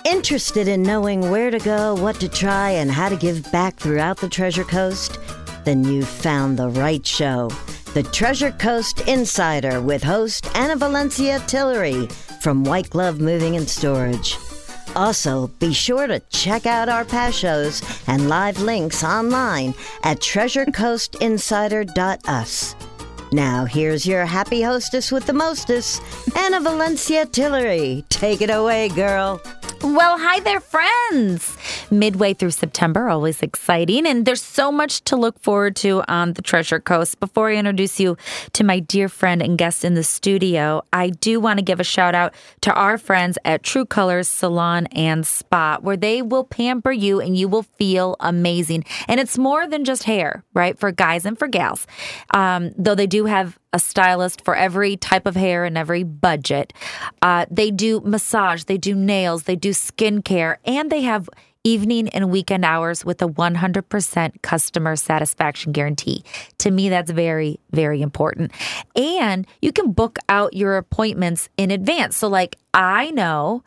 Interested in knowing where to go, what to try, and how to give back throughout the Treasure Coast? Then you've found the right show. The Treasure Coast Insider with host Anna Valencia Tillery from White Glove Moving and Storage. Also, be sure to check out our past shows and live links online at treasurecoastinsider.us. Now, here's your happy hostess with the mostest, Anna Valencia Tillery. Take it away, girl. Well, hi there, friends. Midway through September, always exciting, and there's so much to look forward to on the Treasure Coast. Before I introduce you to my dear friend and guest in the studio, I do want to give a shout out to our friends at True Colors Salon and Spa, where they will pamper you and you will feel amazing. And it's more than just hair, right, for guys and for gals, though they do have a stylist for every type of hair and every budget. They do massage, they do nails, they do skincare, and they have evening and weekend hours with a 100% customer satisfaction guarantee. To me, that's very, very important. And you can book out your appointments in advance. So like I know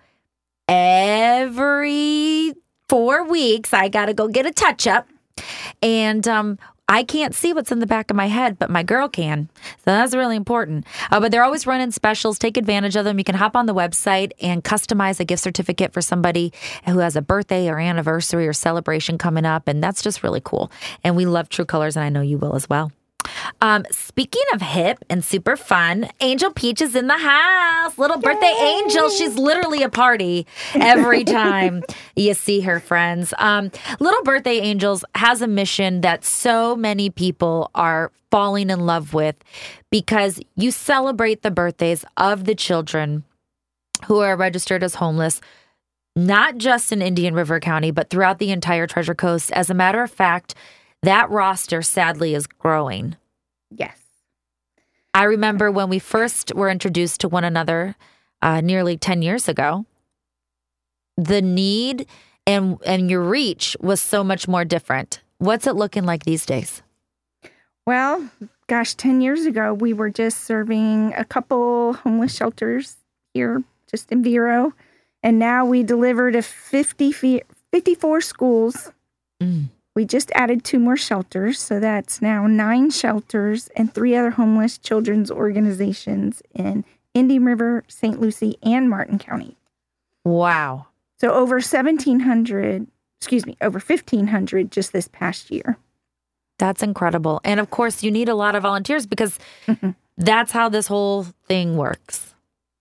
every 4 weeks, I got to go get a touch-up. And I can't see what's in the back of my head, but my girl can. So that's really important. But they're always running specials. Take advantage of them. You can hop on the website and customize a gift certificate for somebody who has a birthday or anniversary or celebration coming up. And that's just really cool. And we love True Colors, and I know you will as well. Speaking of hip and super fun, Angel Peach is in the house. Little birthday angel. She's literally a party every time you see her, friends. Little Birthday Angels has a mission that so many people are falling in love with because you celebrate the birthdays of the children who are registered as homeless, not just in Indian River County, but throughout the entire Treasure Coast. As a matter of fact, that roster, sadly, is growing. Yes. I remember when we first were introduced to one another nearly 10 years ago, the need and your reach was so much more different. What's it looking like these days? Well, gosh, 10 years ago, we were just serving a couple homeless shelters here just in Vero. And now we deliver to 54 schools. Mm. We just added 2 more shelters, so that's now 9 shelters and 3 other homeless children's organizations in Indian River, St. Lucie, and Martin County. Wow. So over 1,500 just this past year. That's incredible. And of course, you need a lot of volunteers because that's how this whole thing works.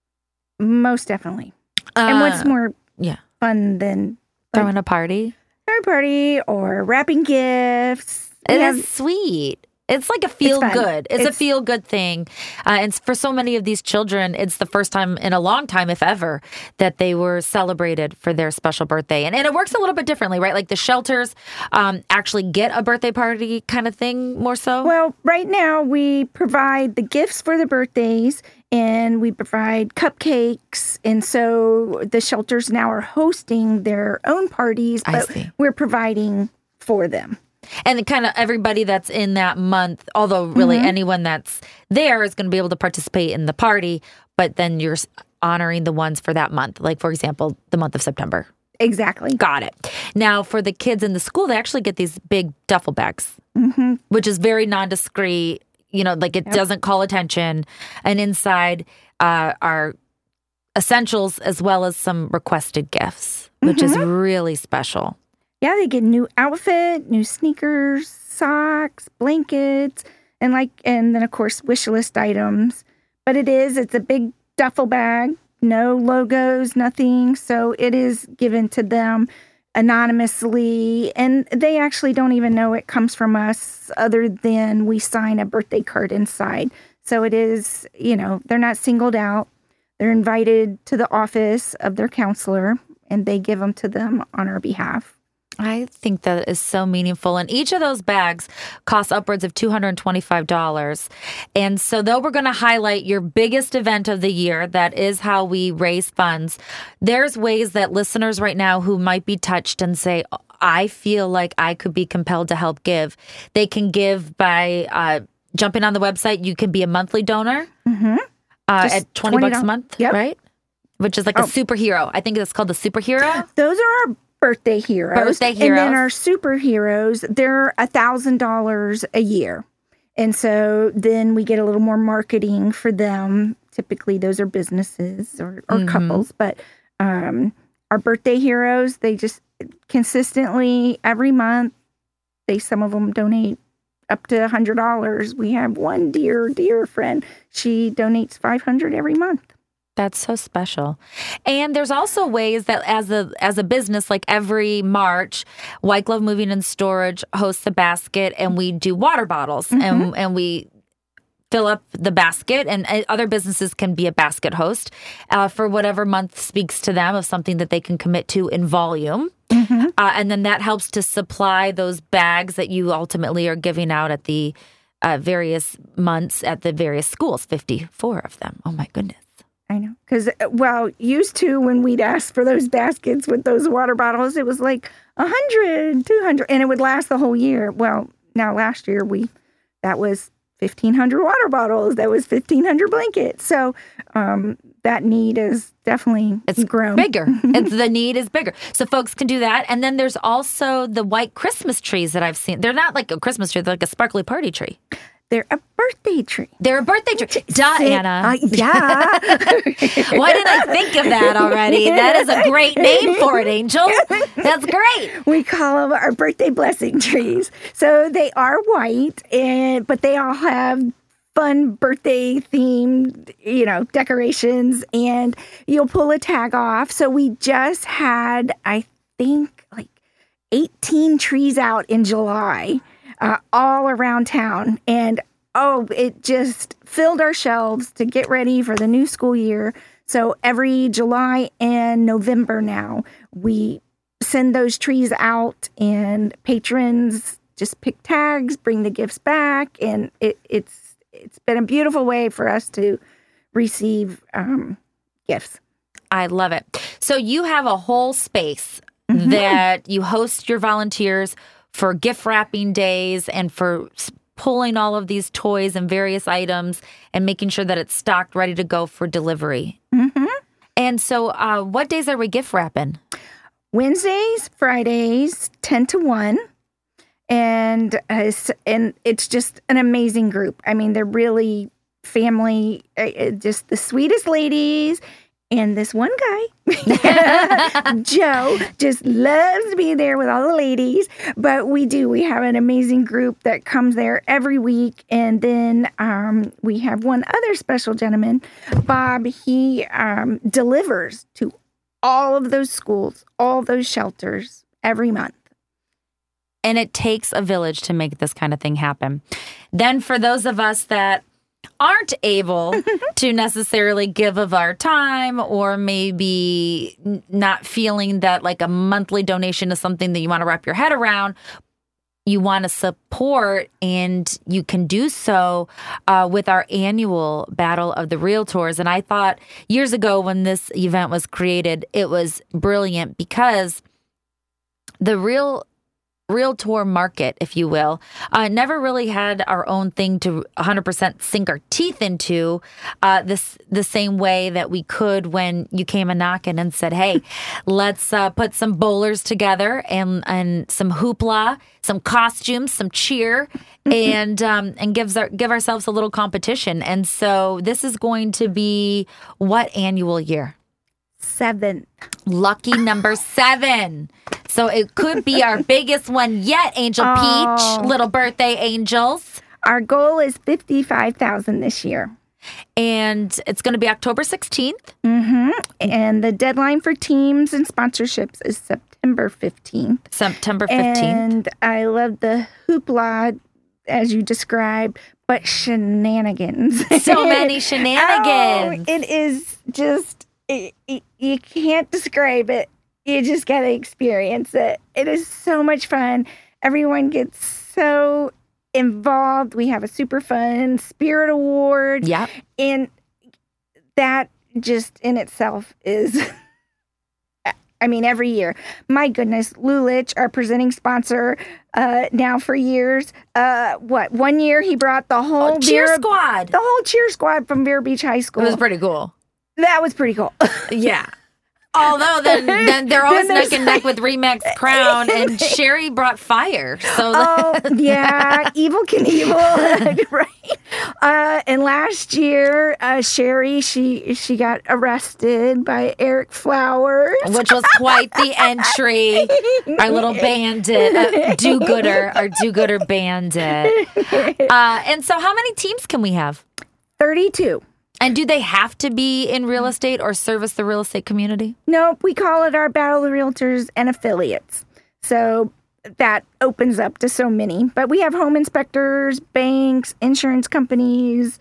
Most definitely. And what's more fun than throwing a party? Party or wrapping gifts. It is sweet. It's like a feel good. It's a feel good thing. And for so many of these children, it's the first time in a long time, if ever, that they were celebrated for their special birthday. And it works a little bit differently, right? Like the shelters actually get a birthday party kind of thing more so? Well, right now we provide the gifts for the birthdays and we provide cupcakes. And so the shelters now are hosting their own parties, but we're providing for them. And kind of everybody that's in that month, although really anyone that's there is going to be able to participate in the party, but then you're honoring the ones for that month. Like, for example, the month of September. Exactly. Got it. Now, for the kids in the school, they actually get these big duffel bags, which is very nondiscreet. You know, like it doesn't call attention. And inside are essentials as well as some requested gifts, which is really special. Yeah, they get new outfit, new sneakers, socks, blankets, and then of course wish list items. But it's a big duffel bag, no logos, nothing. So it is given to them anonymously, and they actually don't even know it comes from us other than we sign a birthday card inside. So it is, they're not singled out. They're invited to the office of their counselor, and they give them to them on our behalf. I think that is so meaningful. And each of those bags costs upwards of $225. And so though we're going to highlight your biggest event of the year, that is how we raise funds, there's ways that listeners right now who might be touched and say, I feel like I could be compelled to help give. They can give by jumping on the website. You can be a monthly donor at $20 a month, right? which is like a superhero. I think it's called the superhero. Those are our birthday heroes. And then our superheroes, they're $1,000 a year. And so then we get a little more marketing for them. Typically, those are businesses or couples. But our birthday heroes, they just consistently every month, some of them donate up to $100. We have one dear friend. She donates $500 every month. That's so special. And there's also ways that as a business, like every March, White Glove Moving and Storage hosts a basket, and we do water bottles, and we fill up the basket, and other businesses can be a basket host for whatever month speaks to them of something that they can commit to in volume. And then that helps to supply those bags that you ultimately are giving out at the various months at the various schools, 54 of them. Oh, my goodness. I know. Because, used to when we'd ask for those baskets with those water bottles, it was like 100, 200, and it would last the whole year. Well, now last year, that was 1,500 water bottles. That was 1,500 blankets. So that need is definitely grown. Bigger. The need is bigger. So folks can do that. And then there's also the white Christmas trees that I've seen. They're not like a Christmas tree. They're like a sparkly party tree. They're a birthday tree. They're a birthday tree. Duh, Anna. Yeah. Why didn't I think of that already? That is a great name for it, Angel. That's great. We call them our birthday blessing trees. So they are white, but they all have fun birthday themed, decorations, and you'll pull a tag off. So we just had, I think, like 18 trees out in July. All around town. And, it just filled our shelves to get ready for the new school year. So every July and November now, we send those trees out, and patrons just pick tags, bring the gifts back. And it's been a beautiful way for us to receive gifts. I love it. So you have a whole space that you host your volunteers for gift wrapping days and for pulling all of these toys and various items and making sure that it's stocked, ready to go for delivery. And so what days are we gift wrapping? Wednesdays, Fridays, 10 to 1. And it's just an amazing group. I mean, they're really family, just the sweetest ladies. And this one guy, Joe, just loves to be there with all the ladies. But we have an amazing group that comes there every week. And then we have one other special gentleman, Bob. He delivers to all of those schools, all those shelters every month. And it takes a village to make this kind of thing happen. Then for those of us that aren't able to necessarily give of our time, or maybe not feeling that like a monthly donation is something that you want to wrap your head around, you want to support, and you can do so with our annual Battle of the Realtors. And I thought years ago when this event was created, it was brilliant because the Realtor market, if you will, never really had our own thing to 100% sink our teeth into the same way that we could when you came a knocking and said, hey, let's put some bowlers together and some hoopla, some costumes, some cheer, and give ourselves a little competition. And so this is going to be what annual year? 7. Lucky number 7. So it could be our biggest one yet, Angel Peach, little birthday angels. Our goal is $55,000 this year. And it's going to be October 16th. And the deadline for teams and sponsorships is September 15th. September 15th. And I love the hoopla, as you described, but shenanigans. So many shenanigans. It is just... You can't describe it. You just got to experience it. It is so much fun. Everyone gets so involved. We have a super fun spirit award. Yeah. And that just in itself is, every year. My goodness, Lulich, our presenting sponsor, now for years. 1 year he brought the whole cheer squad. The whole cheer squad from Vero Beach High School. It was pretty cool. That was pretty cool. Yeah. Although then they're always neck and neck with Remax Crown, and Sherry brought fire. So yeah, Evil Knievel, right? And last year, Sherry she got arrested by Eric Flowers, which was quite the entry. Our little bandit, do-gooder, our do-gooder bandit. And so, how many teams can we have? 32. And do they have to be in real estate or service the real estate community? Nope, we call it our Battle of the Realtors and Affiliates. So that opens up to so many. But we have home inspectors, banks, insurance companies.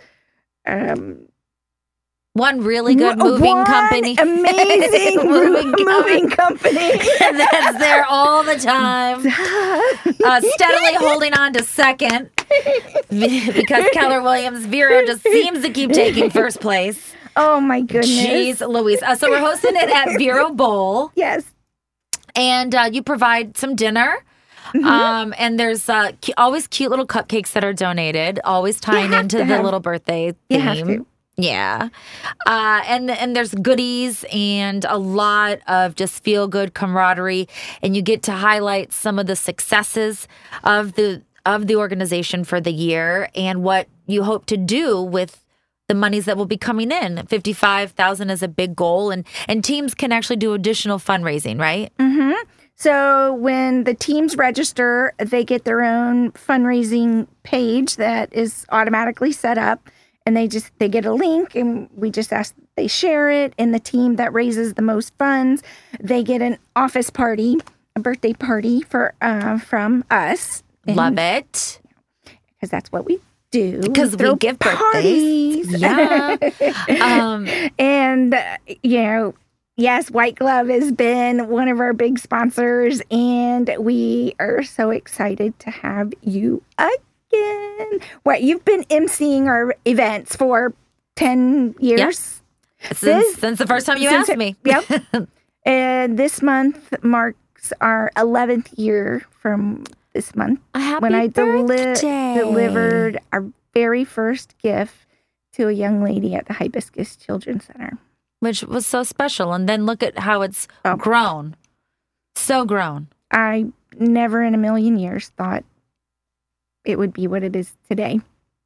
One really good moving company. Amazing moving company. That's there all the time. Steadily holding on to second because Keller Williams Vero just seems to keep taking first place. Oh, my goodness. Jeez Louise. So we're hosting it at Vero Bowl. Yes. And you provide some dinner. Mm-hmm. And there's always cute little cupcakes that are donated, always tying into the little birthday theme. You have to. Yeah. And there's goodies and a lot of just feel good camaraderie. And you get to highlight some of the successes of the organization for the year and what you hope to do with the monies that will be coming in. $55,000 is a big goal, and teams can actually do additional fundraising, right? Mm-hmm. So when the teams register, they get their own fundraising page that is automatically set up. And they get a link, and we just ask that they share it. And the team that raises the most funds, they get an office party, a birthday party from us. Love it, because that's what we do. Because we give birthdays. Yeah. And yes, White Glove has been one of our big sponsors, and we are so excited to have you again. What, you've been emceeing our events for 10 years? Yep. Since the first time you asked me. Yep. And this month marks our 11th year from this month. When I delivered our very first gift to a young lady at the Hibiscus Children's Center. Which was so special. And then look at how it's grown. So grown. I never in a million years thought it would be what it is today.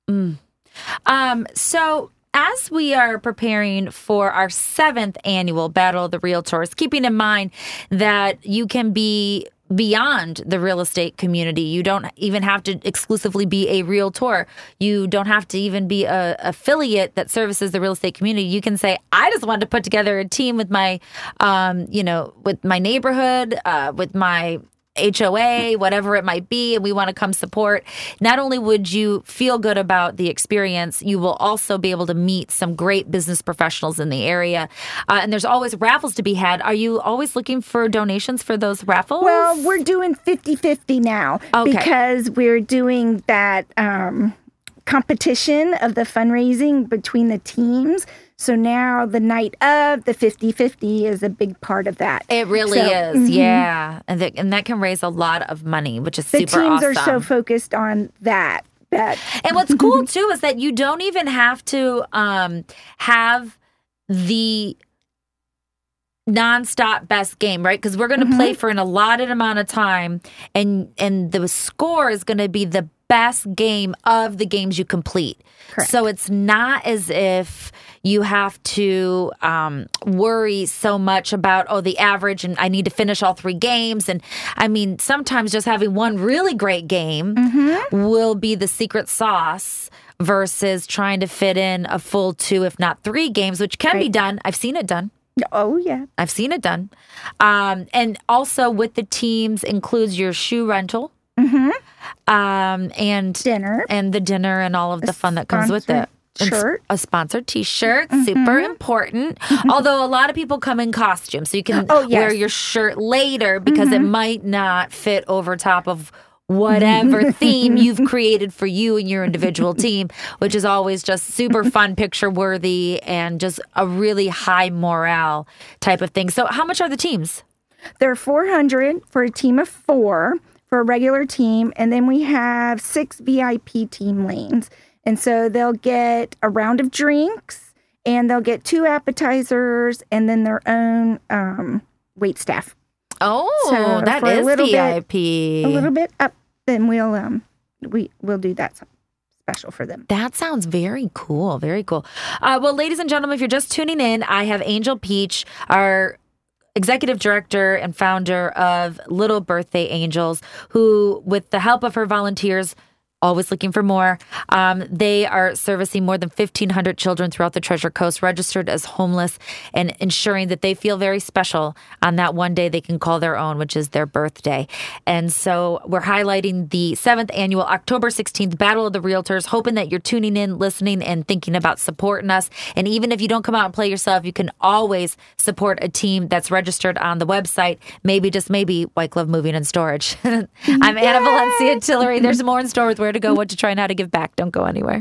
So as we are preparing for our 7th annual Battle of the Realtors, keeping in mind that you can be beyond the real estate community. You don't even have to exclusively be a realtor. You don't have to even be a affiliate that services the real estate community. You can say, I just wanted to put together a team with my, with my neighborhood, with my HOA, whatever it might be, and we want to come support. Not only would you feel good about the experience, you will also be able to meet some great business professionals in the area. And there's always raffles to be had. Are you always looking for donations for those raffles? Well, we're doing 50-50 now because we're doing that competition of the fundraising between the teams. So now the night of the 50-50 is a big part of that. It really is, yeah. And that can raise a lot of money, which is super awesome. The teams are so focused on that. And what's cool, too, is that you don't even have to have the nonstop best game, right? Because we're going to play for an allotted amount of time, and the score is going to be the best game of the games you complete. Correct. So it's not as if you have to worry so much about, the average, and I need to finish all 3 games. And I mean, sometimes just having one really great game will be the secret sauce versus trying to fit in a full 2, if not 3 games, which can be done. I've seen it done. Oh, yeah. I've seen it done. And also with the teams includes your shoe rental. And dinner. And the dinner and all of the fun that comes with it. Shirt. A sponsored t-shirt, super important. Although a lot of people come in costume, so you can wear your shirt later because it might not fit over top of whatever theme you've created for you and your individual team, which is always just super fun, picture worthy, and just a really high morale type of thing. So how much are the teams? They're $400 for a team of 4 for a regular team, and then we have 6 VIP team lanes. And so they'll get a round of drinks and they'll get 2 appetizers and then their own wait staff. Oh, So that for a is little VIP. A little bit up, then we'll do that special for them. That sounds very cool. Very cool. Well, ladies and gentlemen, if you're just tuning in, I have Angel Peach, our executive director and founder of Little Birthday Angels, who, with the help of her volunteers, always looking for more, they are servicing more than 1,500 children throughout the Treasure Coast, registered as homeless, and ensuring that they feel very special on that one day they can call their own, which is their birthday. And so we're highlighting the 7th annual October 16th Battle of the Realtors, hoping that you're tuning in, listening, and thinking about supporting us. And even if you don't come out and play yourself, you can always support a team that's registered on the website. Maybe, just maybe, White Glove Moving and Storage. I'm Anna Valencia Tillery. There's more in store with Where to Go, What to Try, and How to Give Back. Don't go anywhere.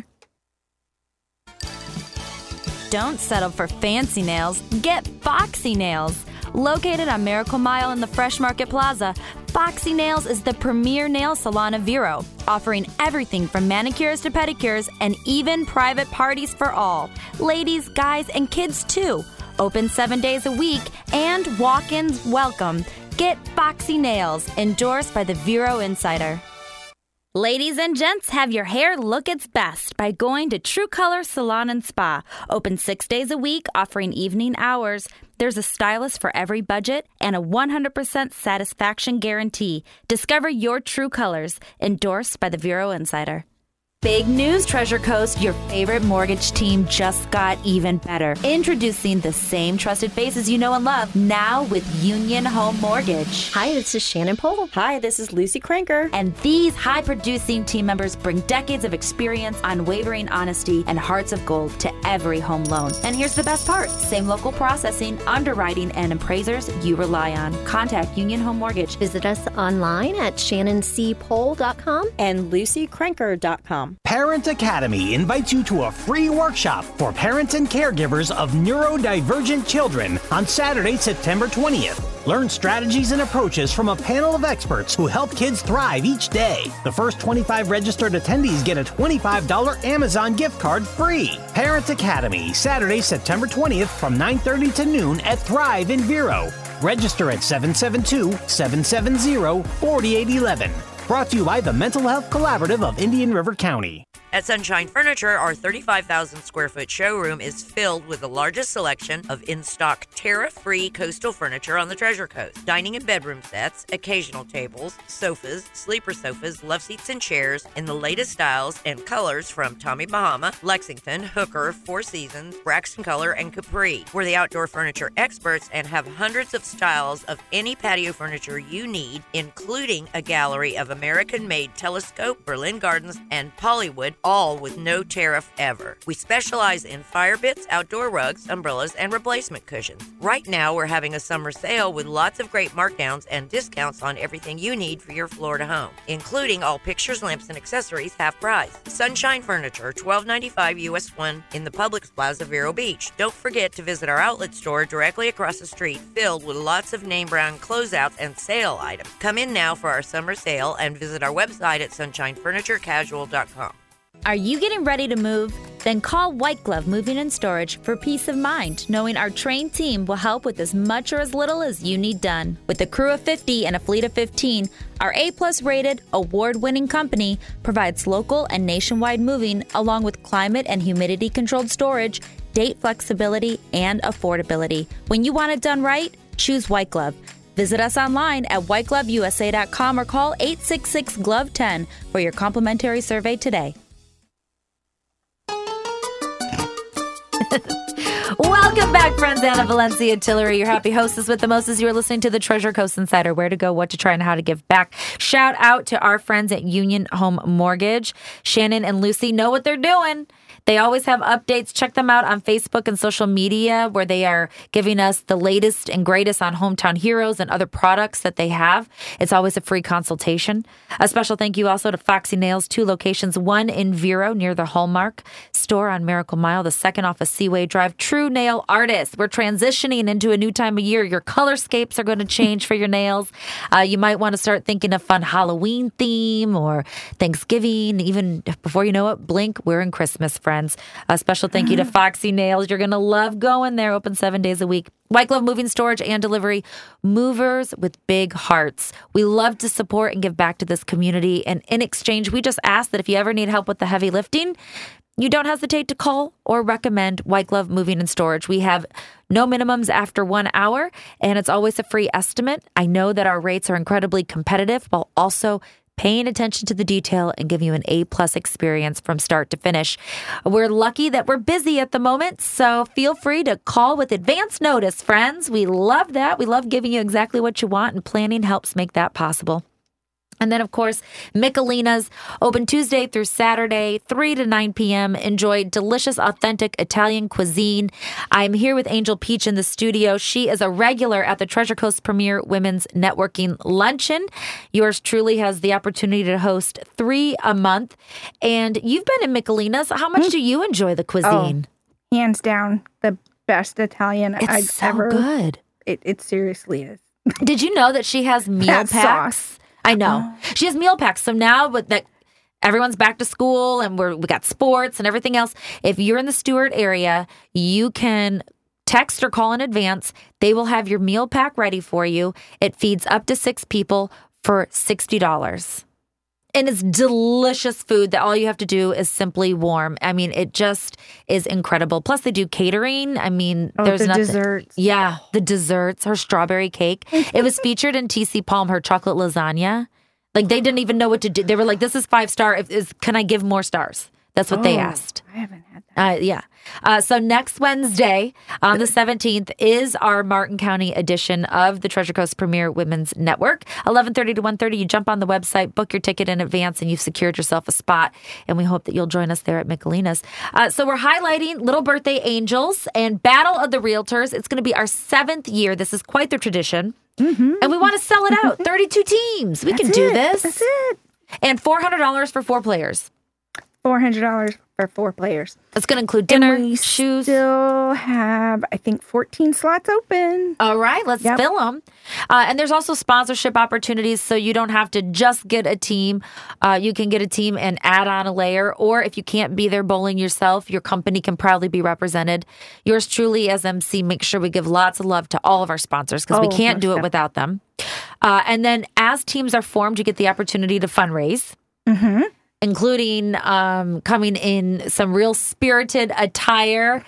Don't settle for fancy nails. Get Foxy Nails. Located on Miracle Mile in the Fresh Market Plaza, Foxy Nails is the premier nail salon of Vero, offering everything from manicures to pedicures and even private parties for all. Ladies, guys, and kids too. Open 7 days a week and walk-ins welcome. Get Foxy Nails, endorsed by the Vero Insider. Ladies and gents, have your hair look its best by going to True Color Salon and Spa. Open 6 days a week, offering evening hours. There's a stylist for every budget and a 100% satisfaction guarantee. Discover your true colors. Endorsed by the Vero Insider. Big news, Treasure Coast. Your favorite mortgage team just got even better. Introducing the same trusted faces you know and love, now with Union Home Mortgage. Hi, this is Shannon Pohl. Hi, this is Lucy Cranker. And these high-producing team members bring decades of experience, unwavering honesty, and hearts of gold to every home loan. And here's the best part. Same local processing, underwriting, and appraisers you rely on. Contact Union Home Mortgage. Visit us online at shannonpohl.com And lucycranker.com. Parent Academy invites you to a free workshop for parents and caregivers of neurodivergent children on Saturday, September 20th. Learn strategies and approaches from a panel of experts who help kids thrive each day. The first 25 registered attendees get a $25 Amazon gift card free. Parent Academy, Saturday, September 20th from 9:30 to noon at Thrive in Vero. Register at 772-770-4811. Brought to you by the Mental Health Collaborative of Indian River County. At Sunshine Furniture, our 35,000 square foot showroom is filled with the largest selection of in-stock tariff-free coastal furniture on the Treasure Coast. Dining and bedroom sets, occasional tables, sofas, sleeper sofas, love seats and chairs in the latest styles and colors from Tommy Bahama, Lexington, Hooker, Four Seasons, Braxton Color, and Capri. We're the outdoor furniture experts and have hundreds of styles of any patio furniture you need, including a gallery of American-made Telescope, Berlin Gardens, and Pollywood, all with no tariff ever. We specialize in fire pits, outdoor rugs, umbrellas, and replacement cushions. Right now, we're having a summer sale with lots of great markdowns and discounts on everything you need for your Florida home, including all pictures, lamps, and accessories half price. Sunshine Furniture, $12.95 US 1 in the Publix Plaza, Vero Beach. Don't forget to visit our outlet store directly across the street, filled with lots of name brand closeouts and sale items. Come in now for our summer sale and visit our website at sunshinefurniturecasual.com. Are you getting ready to move? Then call White Glove Moving and Storage for peace of mind, knowing our trained team will help with as much or as little as you need done. With a crew of 50 and a fleet of 15, our A-plus rated, award-winning company provides local and nationwide moving along with climate and humidity-controlled storage, date flexibility, and affordability. When you want it done right, choose White Glove. Visit us online at whitegloveusa.com or call 866-GLOVE-10 for your complimentary survey today. Welcome back, friends. Anna Valencia Tillery, your happy hostess with the most, as you are listening to the Treasure Coast Insider, Where to Go, What to Try, and How to Give Back. Shout out to our friends at Union Home Mortgage. Shannon and Lucy know what they're doing. They always have updates. Check them out on Facebook and social media, where they are giving us the latest and greatest on hometown heroes and other products that they have. It's always a free consultation. A special thank you also to Foxy Nails, 2 locations, one in Vero near the Hallmark store on Miracle Mile, the second off of Seaway Drive. True nail artists. We're transitioning into a new time of year. Your colorscapes are going to change for your nails. You might want to start thinking of fun Halloween theme or Thanksgiving. Even before you know it, blink, we're in Christmas, friends. friends. A special thank you to Foxy Nails. You're going to love going there. Open 7 days a week. White Glove Moving, Storage, and Delivery. Movers with big hearts. We love to support and give back to this community. And in exchange, we just ask that if you ever need help with the heavy lifting, you don't hesitate to call or recommend White Glove Moving and Storage. We have no minimums after 1 hour, and it's always a free estimate. I know that our rates are incredibly competitive while also paying attention to the detail and giving you an A-plus experience from start to finish. We're lucky that we're busy at the moment, so feel free to call with advance notice, friends. We love that. We love giving you exactly what you want, and planning helps make that possible. And then, of course, Michelina's, open Tuesday through Saturday, 3 to 9 p.m. Enjoy delicious, authentic Italian cuisine. I'm here with Angel Peach in the studio. She is a regular at the Treasure Coast Premier Women's Networking Luncheon. Yours truly has the opportunity to host 3 a month. And you've been in Michelina's. How much do you enjoy the cuisine? Oh, hands down, the best Italian I've so ever. Good. It seriously is. Did you know that she has meal That packs? sauce. I know. She has meal packs. So now with that, everyone's back to school and we got sports and everything else. If you're in the Stuart area, you can text or call in advance. They will have your meal pack ready for you. It feeds up to 6 people for $60. And it's delicious food that all you have to do is simply warm. I mean, it just is incredible. Plus, they do catering. I mean, there's the nothing. desserts. Yeah, the desserts, her strawberry cake. It was featured in TC Palm, her chocolate lasagna. Like, they didn't even know what to do. They were like, this is 5-star. Can I give more stars? That's what they asked. I haven't had that. Yeah. So next Wednesday, on the 17th, is our Martin County edition of the Treasure Coast Premier Women's Network. 11:30 to 1:30, you jump on the website, book your ticket in advance, and you've secured yourself a spot. And we hope that you'll join us there at Michelina's. So we're highlighting Little Birthday Angels and Battle of the Realtors. It's going to be our 7th year. This is quite the tradition. Mm-hmm. And we want to sell it out. 32 teams. We can do this. That's it. And $400 for 4 players. $400 for 4 players. It's going to include dinner, and we shoes. Still have, I think, 14 slots open. All right, let's fill them. And there's also sponsorship opportunities, so you don't have to just get a team. You can get a team and add on a layer, or if you can't be there bowling yourself, your company can proudly be represented. Yours truly, as MC, make sure we give lots of love to all of our sponsors because we can't do it without them. And then as teams are formed, you get the opportunity to fundraise. Mm-hmm. Including coming in some real spirited attire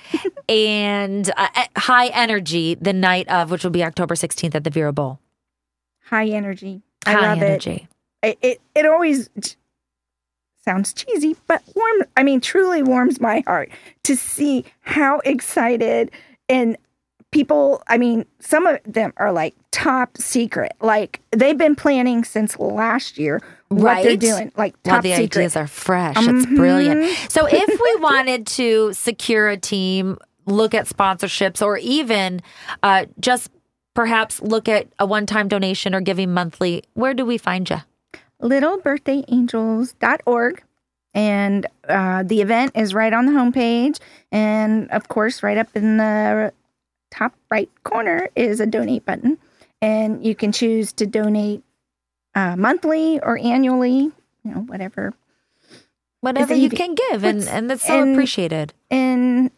and high energy the night of, which will be October 16th at the Vera Bowl. High energy. I love energy. It always sounds cheesy, but truly warms my heart to see how excited and people, some of them are like top secret. Like they've been planning since last year. What they're doing, like top the secret. Ideas are fresh. It's brilliant. So if we wanted to secure a team, look at sponsorships, or even just perhaps look at a one-time donation or giving monthly, where do we find you? littlebirthday.angels.org. And the event is right on the homepage. And of course, right up in the top right corner is a donate button. And you can choose to donate monthly or annually, whatever you can give, and that's so appreciated. And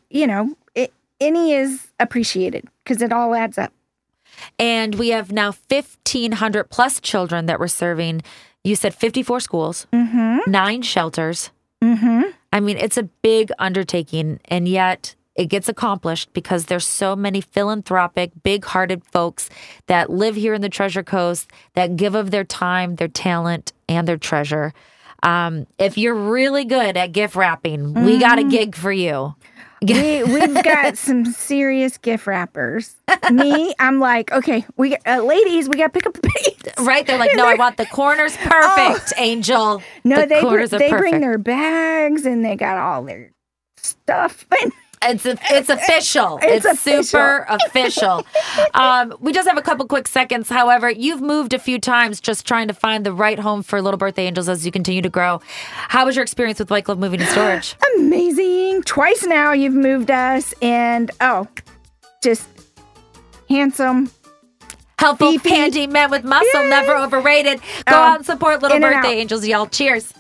any is appreciated because it all adds up. And we have now 1,500 plus children that we're serving. You said 54 schools, 9 shelters. Mm-hmm. I mean, it's a big undertaking, and yet it gets accomplished because there's so many philanthropic, big-hearted folks that live here in the Treasure Coast that give of their time, their talent, and their treasure. If you're really good at gift wrapping, we got a gig for you. We've got some serious gift wrappers. Me, I'm like, okay, ladies, we got to pick up the pace. Right? They're like, no, I want the corners perfect, Angel. No, they perfect. bring their bags and they got all their stuff. It's official. It's super official. We just have a couple quick seconds. However, you've moved a few times just trying to find the right home for Little Birthday Angels as you continue to grow. How was your experience with White Glove Moving and Storage? Amazing. Twice now you've moved us, and just handsome. Helpful, beefy. handy men with muscle, never overrated. Go out and support Little Birthday Angels, y'all. Cheers.